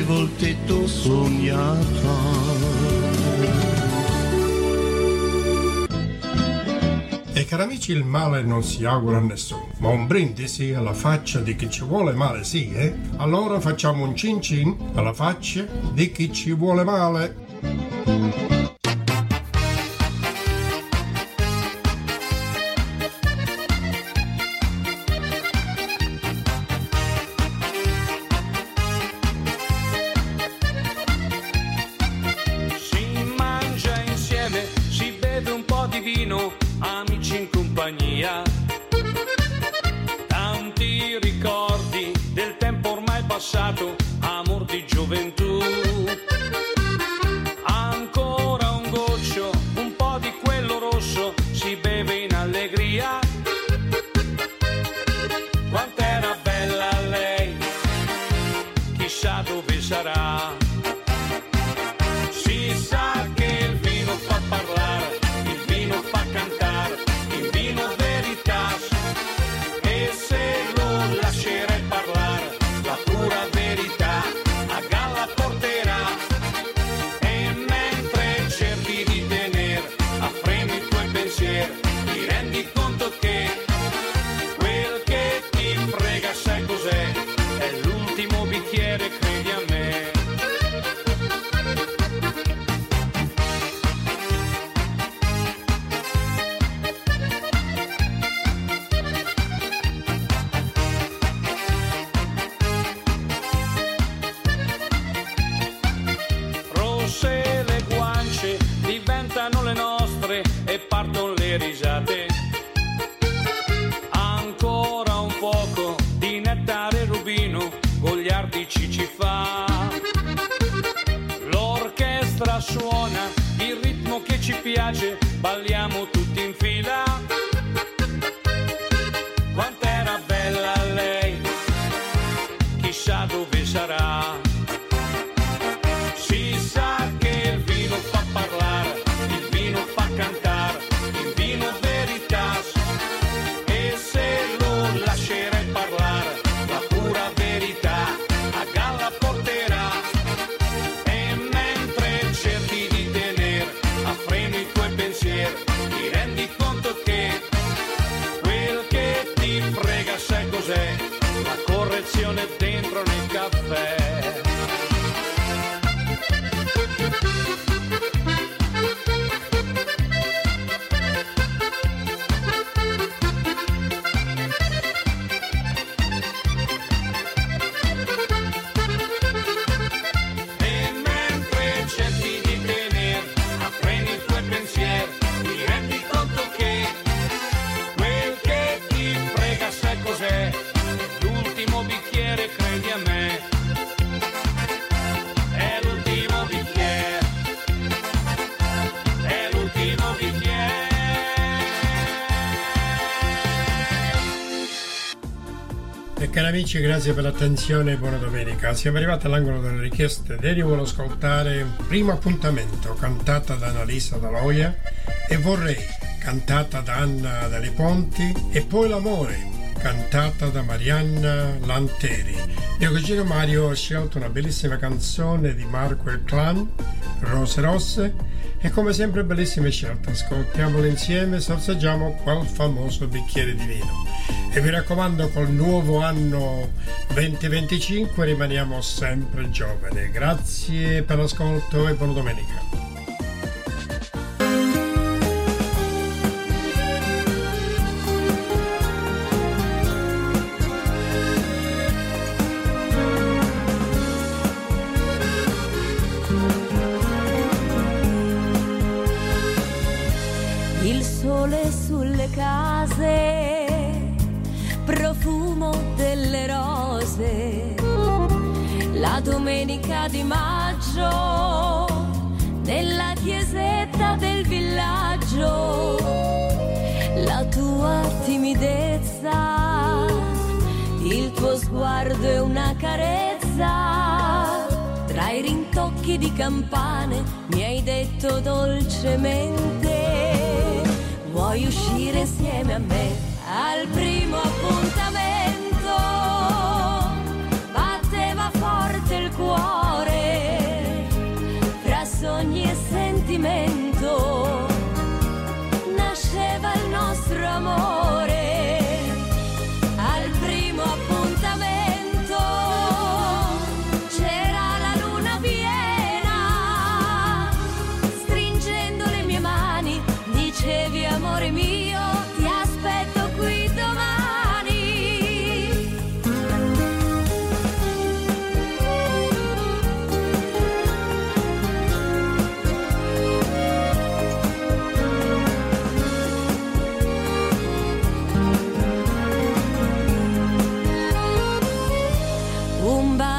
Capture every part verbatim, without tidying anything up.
volte t'ho sognata. E cari amici, il male non si augura a nessuno, ma un brindisi alla faccia di chi ci vuole male sì, eh? Allora facciamo un cin cin alla faccia di chi ci vuole male. Tanti ricordi del tempo ormai passato, amor di gioventù. Ancora un goccio, un po' di quello rosso, si beve in allegria. Quant'era bella lei, chissà dove sarà. Si sa che il vino fa parlare, il vino fa cantare, il vino verità. E se lo lascerai parlare, la pura verità a galla porterà. E mentre cerchi di tenere a freno i tuoi pensieri, ti rendi conto che quel che ti frega sai cos'è? È l'ultimo bicchiere, credi a me. Rosse le guance diventano le nostre e partono le risate. Ancora un poco di nettare rubino, gogliardici ci fa. L'orchestra suona il ritmo che ci piace, balliamo tutti in fila. Quant'era bella lei, chissà dove sarà. Si sa che il vino fa parlare, il vino fa cantare, il vino verità. E se lo lascerai parlare, la pura verità a galla porterà. E mentre cerchi di tenere a freno i tuoi pensieri, ti rendi conto che quel che ti frega sai cos'è? La correzione dentro nel caffè. E mentre cerchi di tenere a freno i tuoi pensieri, ti rendi conto che quel che ti frega sai cos'è? L'ultimo bicchiere, credi a me. È l'ultimo bicchiere, è l'ultimo bicchiere. E cari amici, grazie per l'attenzione e buona domenica. Siamo arrivati all'angolo delle richieste. Ieri volevo ascoltare Primo appuntamento, cantata da Annalisa Daloia, e Vorrei, cantata da Anna Delle Ponti, e poi L'amore, cantata da Marianna Lanteri. Mio cugino Mario ha scelto una bellissima canzone di Marco e il Clan, Rose Rosse, e come sempre bellissime scelte. Ascoltiamole insieme, sorseggiamo quel famoso bicchiere di vino. E vi raccomando, col nuovo anno duemilaventicinque rimaniamo sempre giovani. Grazie per l'ascolto e buona domenica. Il sole sulle case, profumo delle rose, la domenica di maggio, nella chiesetta del villaggio, la tua timidezza, il tuo sguardo è una carezza, tra i rintocchi di campane mi hai detto dolcemente, vuoi uscire insieme a me al primo appuntamento? Batteva forte il cuore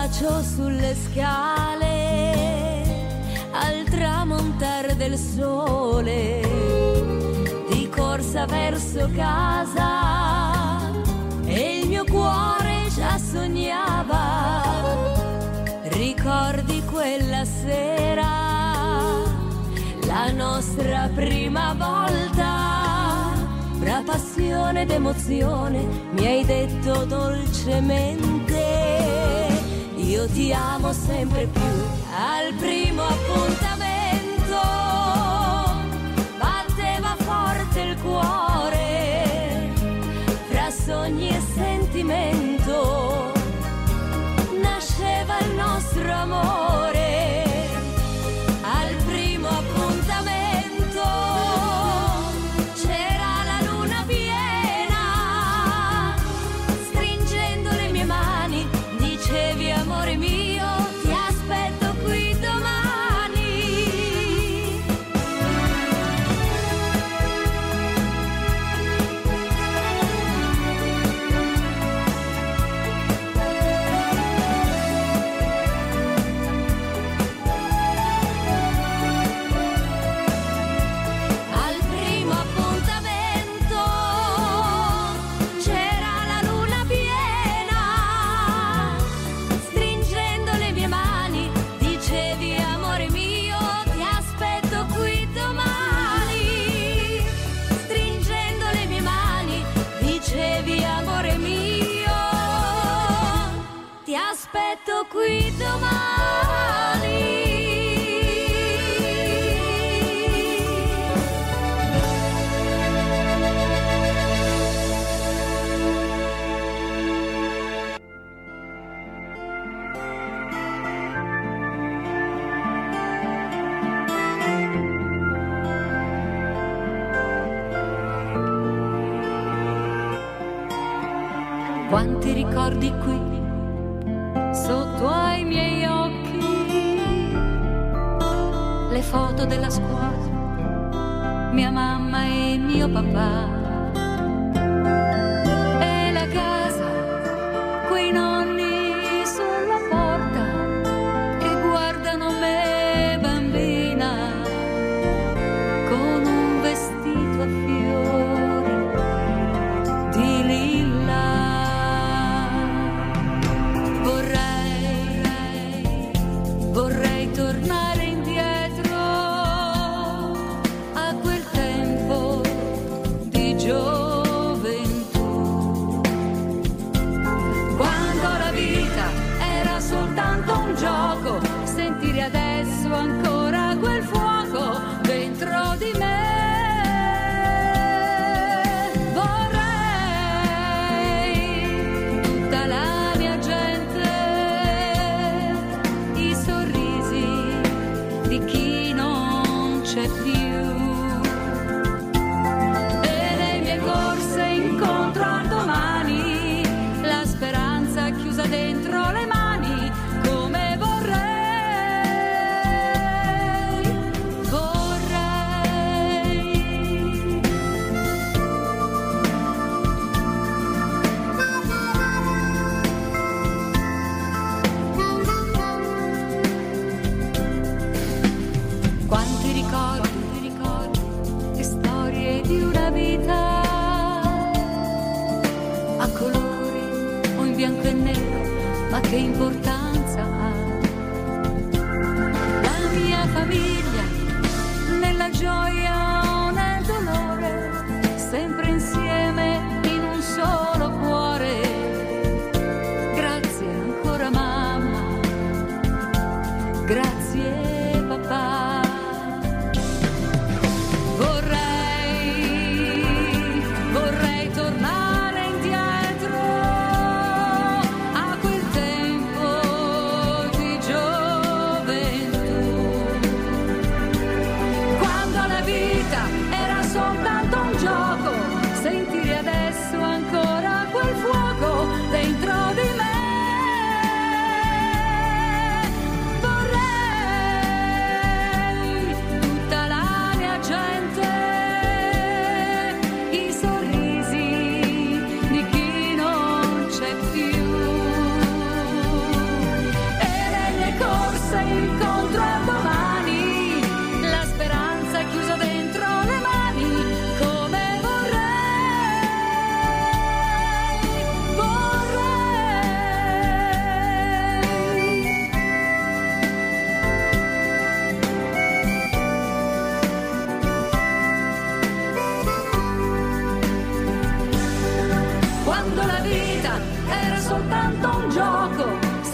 bacio sulle scale al tramontare del sole, di corsa verso casa, e il mio cuore già sognava. Ricordi quella sera, la nostra prima volta, fra passione ed emozione mi hai detto dolcemente: io ti amo sempre più. Al primo appuntamento batteva forte il cuore, fra sogni e sentimento nasceva il nostro amore. Al primo appuntamento c'era la luna piena, stringendo le mie mani dicevi: amore mio, ti aspetto qui domani. Al primo appuntamento c'era la luna piena, stringendo le mie mani dicevi: amore mio, ti aspetto qui domani. Stringendo le mie mani dicevi: amore mio, ti aspetto qui domani. Quanti ricordi qui sotto ai miei occhi, le foto della scuola, mia mamma e mio papà, e la casa, quei nonni sulla porta che guardano me bambina con un vestito a fiori di lilla. Vorrei, vorrei tornare indietro a quel tempo di gioventù, quando la vita era soltanto un gioco, sentire adesso ancora quel fuoco dentro di me. Vorrei tutta la mia gente, i sorrisi di chi non c'è più, e le mie corse incontro al domani, la speranza chiusa dentro le mani, come vorrei, vorrei. Quanti ricordi, ricordi, e storie di una vita, a colori o in bianco e nero, ma che importanza ha? La mia famiglia, nella gioia o nel dolore, sempre insieme in un solo cuore. Grazie ancora mamma, grazie papà. Vorrei, vorrei tornare indietro a quel tempo di gioventù, quando la vita era soltanto un gioco, sentire adesso ancora quel fuoco dentro di me. Vorrei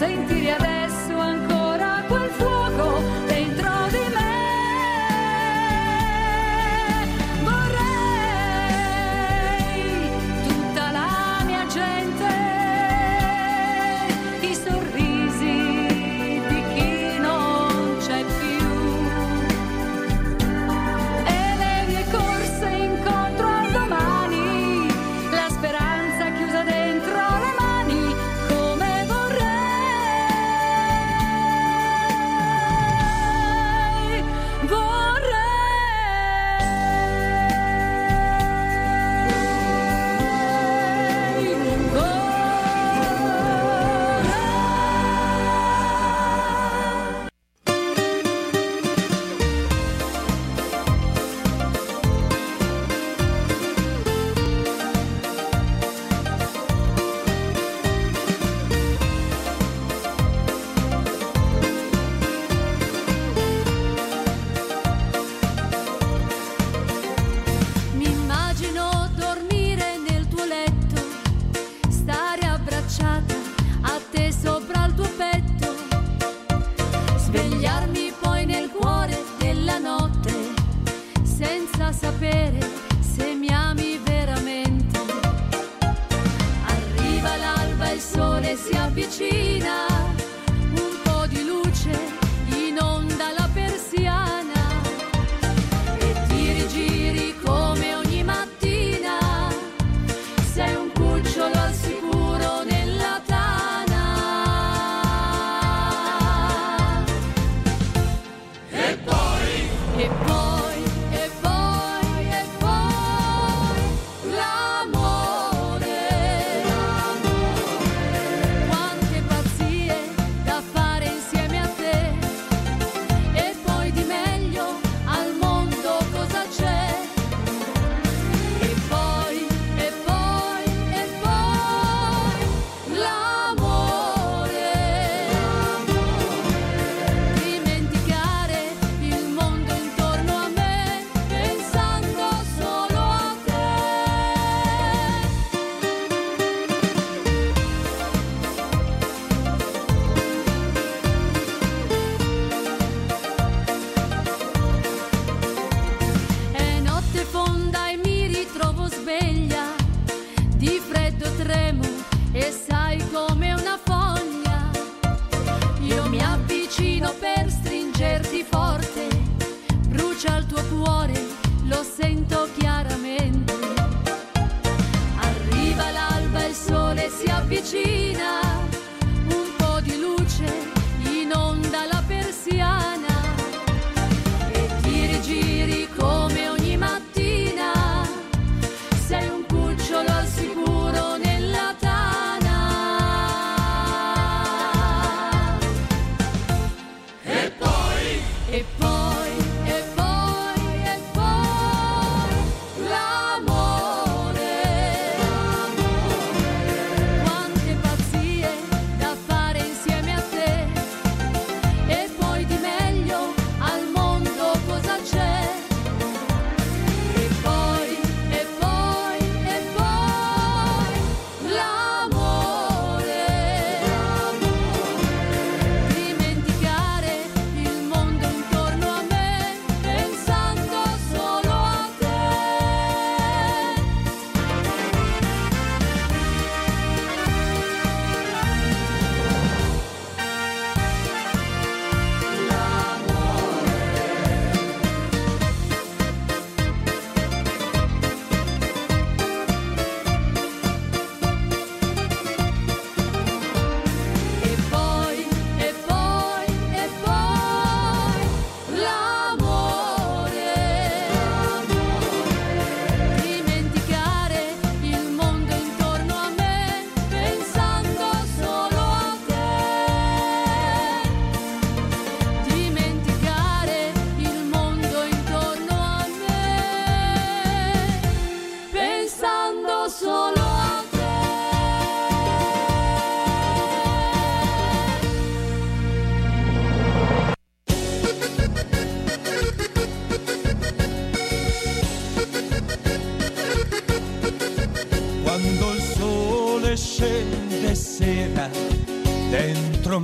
sentire adesso ancora quel fuoco dentro di me. Vorrei tutta la mia gente, i sorrisi di chi non c'è più e le mie corse incontro al domani, la speranza chiusa dentro le mani, come vorrei, vorrei. Mi immagino dormire nel tuo letto, stare abbracciata a te sopra il tuo petto, svegliarmi poi nel cuore della notte, senza sapere se mi ami veramente. Arriva l'alba, il sole si avvicina, un po' di luce inonda la persiana e ti rigiri come ogni mattina, sei un cucciolo al sicuro nella tana. E poi, e poi, e poi, e poi l'amore, quante pazzie da fare insieme a te, e poi di meglio al mondo cosa c'è? E poi, e poi, e poi l'amore, dimenticare il mondo intorno a me, pensando solo a te. È notte fonda e mi ritrovo sveglia, di freddo tremo e sai come una fogna. Io mi avvicino per stringerti forte, brucia il tuo cuore, lo sento chiaramente. Arriva l'alba, il sole si avvicina, un po' di luce inonda la persiana e ti rigiri come ogni mattina, sei un cucciolo al sicuro nella tana. E poi, e poi, e poi, e poi l'amore, quante pazzie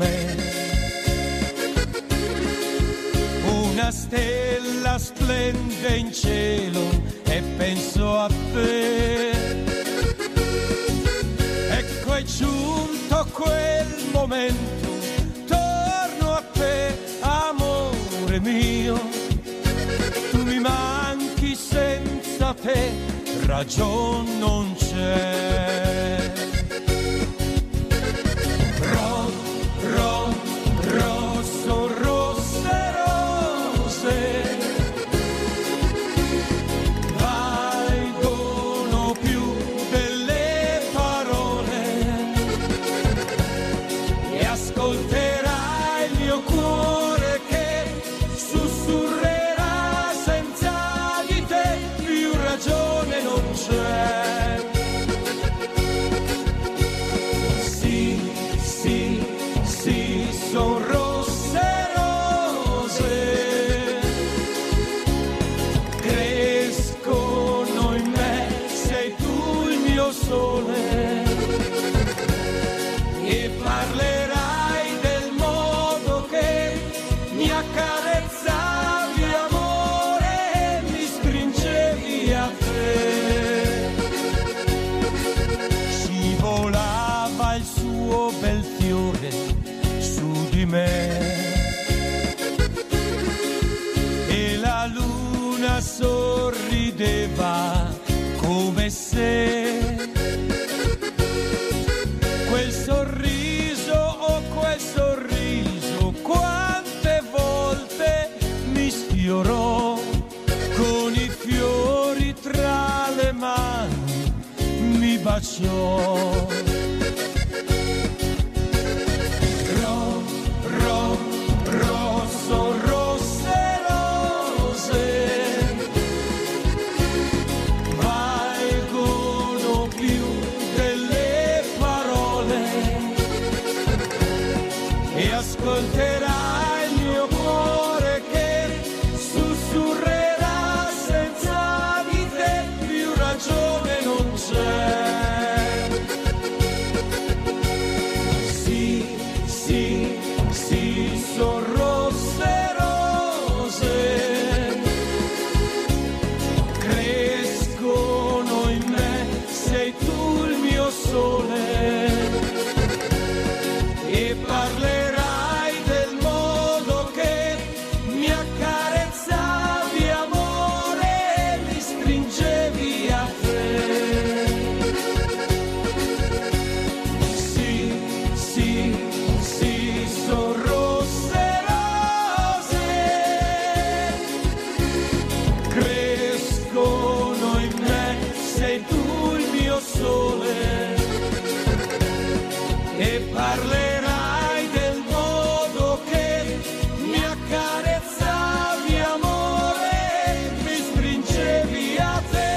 me. Una stella splende in cielo e penso a te. Ecco è giunto quel momento, torno a te, amore mio. Tu mi manchi, senza te ragion non c'è. Ro, ro, rosso, rosse rose valgono più delle parole e ascolterai il mio cuore che sussurrerà senza di te più ragione non c'è. Son rosse rose, crescono in me, sei tu il mio sole, e parlerai del modo che mi accarezzavi amore e mi stringevi a te. Scivolava il suo bel fiore di me e la luna sorrideva come se quel sorriso, oh quel sorriso, quante volte mi sfiorò con i fiori tra le mani, mi baciò. Rosso, rosse rose valgono più delle parole e ascolterai il mio cuore che sussurrerà senza di te più ragione non c'è. Sì, sì, sì, son rosse rose, crescono in me, sei tu il mio sole, e parlerai del modo che mi accarezzavi amore e mi stringevi a te. Sì, sì, sì, son rosse rose, crescono in me, sei tu il mio sole, e parlerai del modo che mi accarezzavi amore e mi stringevi a te.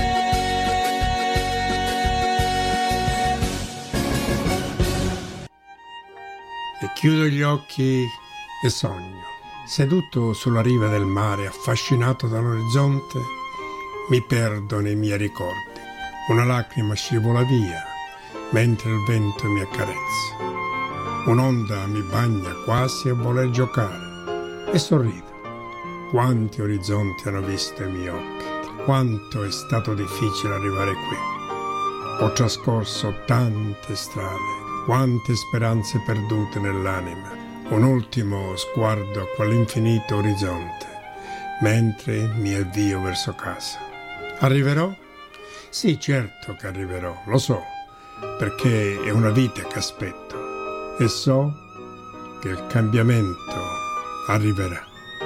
E chiudo gli occhi e sogno. Seduto sulla riva del mare, affascinato dall'orizzonte, mi perdo nei miei ricordi. Una lacrima scivola via, mentre il vento mi accarezza. Un'onda mi bagna quasi a voler giocare, e sorrido. Quanti orizzonti hanno visto i miei occhi, quanto è stato difficile arrivare qui. Ho trascorso tante strade, quante speranze perdute nell'anima, un ultimo sguardo a quell'infinito orizzonte, mentre mi avvio verso casa. Arriverò? Sì, certo che arriverò, lo so, perché è una vita che aspetto e so che il cambiamento arriverà.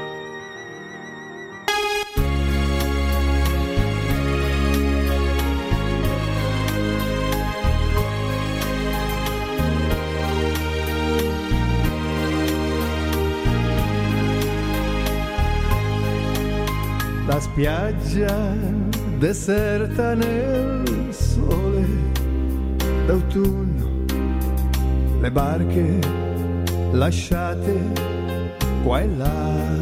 La spiaggia deserta nel sole d'autunno, le barche lasciate qua e là,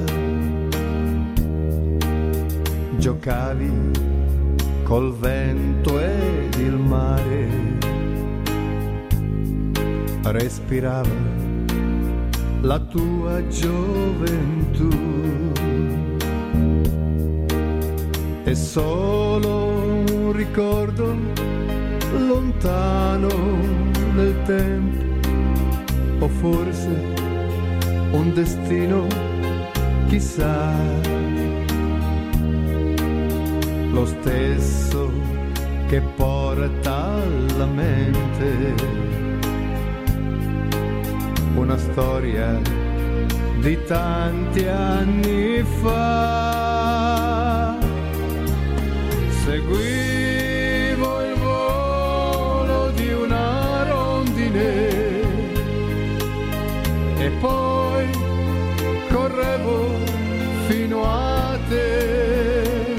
giocavi col vento ed il mare respirava la tua gioventù. È solo un ricordo lontano nel tempo, o forse un destino, chissà, lo stesso che porta alla mente una storia di tanti anni fa. Seguivo il volo di una rondine e poi correvo fino a te.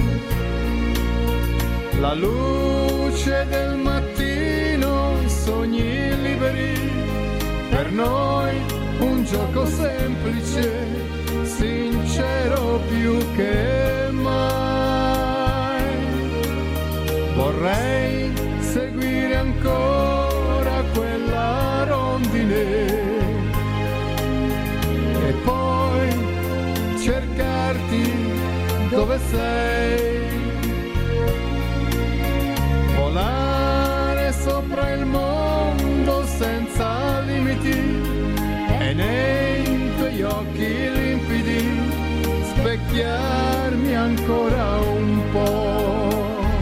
La luce del mattino, sogni liberi, per noi un gioco semplice, sincero più che mai. Vorrei seguire ancora quella rondine e poi cercarti dove sei. Volare sopra il mondo senza limiti e nei tuoi occhi limpidi specchiarmi ancora un po'.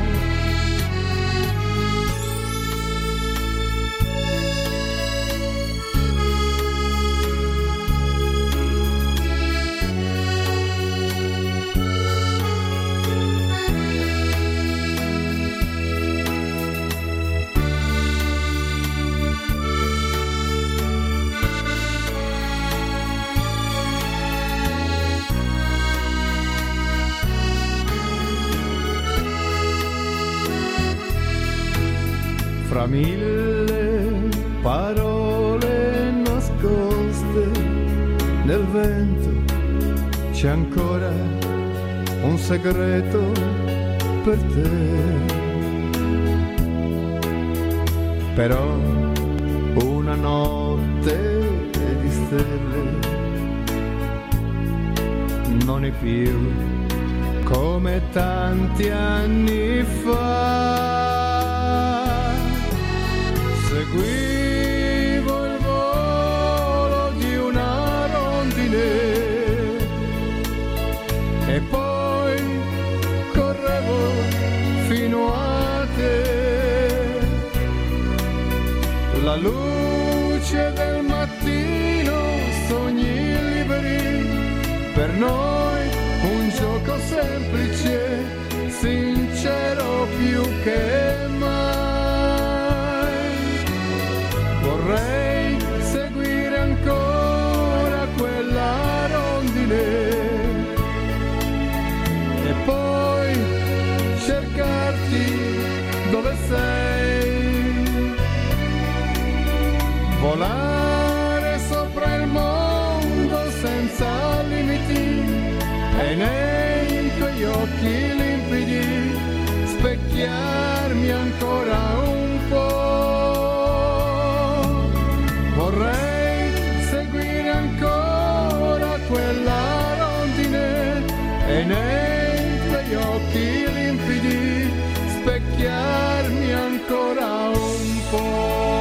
Fra mille parole nascoste nel vento c'è ancora un segreto per te. Però una notte di stelle non è più come tanti anni fa. Seguivo il volo di una rondine e poi correvo fino a te. La luce del mattino, sogni liberi, per noi un gioco semplice, sincero più che mai. Vorrei seguire ancora quella rondine e poi cercarti dove sei. Volare sopra il mondo senza limiti e nei tuoi occhi limpidi specchiarmi ancora un po'. Vorrei seguire ancora quella rondine e nei tuoi occhi limpidi specchiarmi ancora un po'.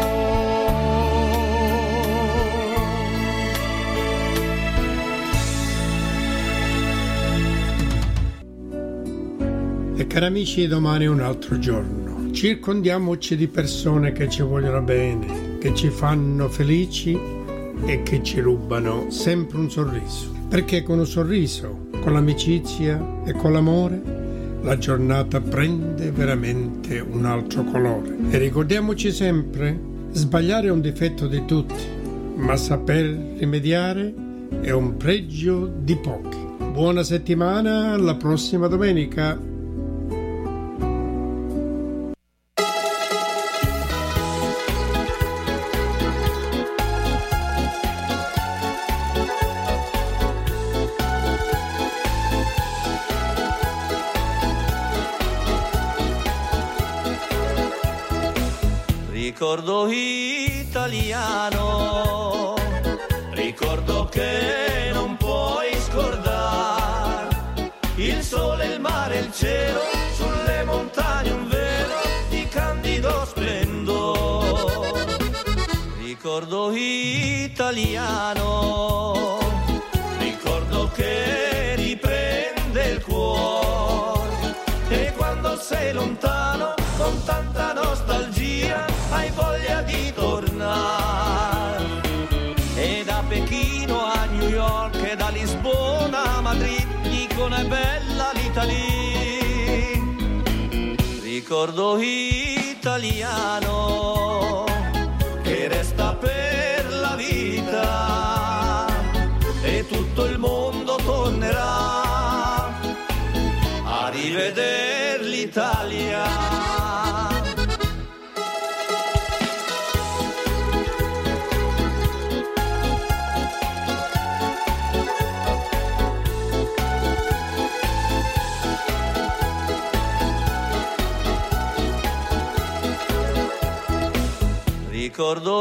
E cari amici, domani è un altro giorno. Circondiamoci di persone che ci vogliono bene, che ci fanno felici e che ci rubano sempre un sorriso. Perché con un sorriso, con l'amicizia e con l'amore, la giornata prende veramente un altro colore. E ricordiamoci sempre, sbagliare è un difetto di tutti, ma saper rimediare è un pregio di pochi. Buona settimana, alla prossima domenica. Ricordo italiano, ricordo che non puoi scordare il sole, il mare, il cielo, sulle montagne un velo di candido splendore. Ricordo italiano, ricordo che riprende il cuore, e quando sei lontano con tanta nostalgia hai voglia di tornare. E da Pechino a New York e da Lisbona a Madrid dicono è bella l'Italia. Ricordo italiano che resta per la vita, e tutto il mondo tornerà a rivedere l'Italia. Ricordo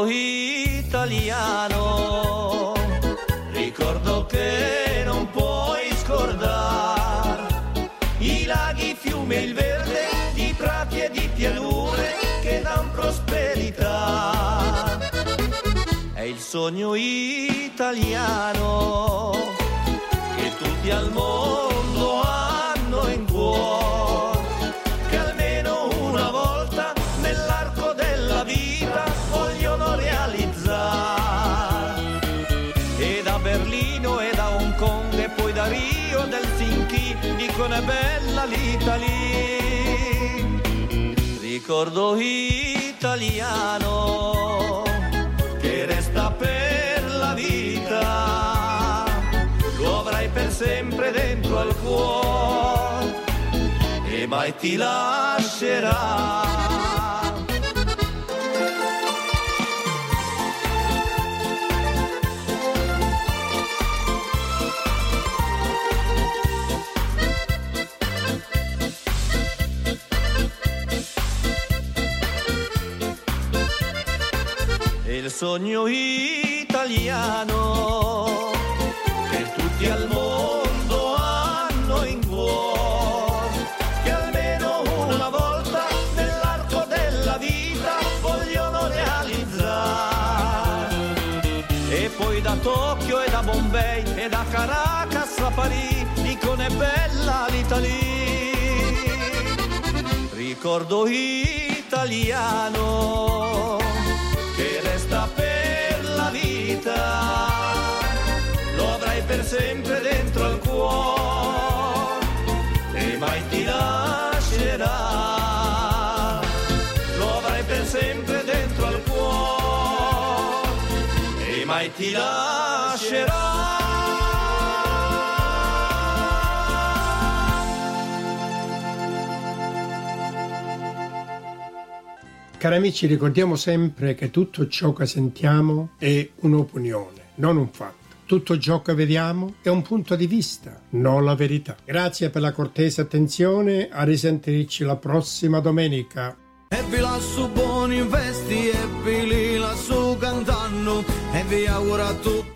italiano, ricordo che non puoi scordare i laghi, i fiumi e il verde, di prati e di pianure che dan prosperità. È il sogno italiano che tutti al mondo hanno in cuore, che almeno una volta nell'arco della vita vogliono realizzare. E da Berlino e da Hong Kong e poi da Rio del Helsinki dicono è bella l'Italia. Ricordo italiano che resta per la vita, lo avrai per sempre dentro al cuore e mai ti lascerà. Il sogno italiano che tutti al mondo hanno in cuore, che almeno una volta nell'arco della vita vogliono realizzare. E poi da Tokyo e da Bombay e da Caracas a Parigi dicono è bella l'Italia. Ricordo italiano che resta per la vita, lo avrai per sempre dentro al cuore e mai ti lascerà. Lo avrai per sempre dentro al cuore e mai ti lascerà. Cari amici, ricordiamo sempre che tutto ciò che sentiamo è un'opinione, non un fatto. Tutto ciò che vediamo è un punto di vista, non la verità. Grazie per la cortese attenzione, a risentirci la prossima domenica. E vi lascio buoni vesti e vi li lascio cantando, e vi auguro a tutti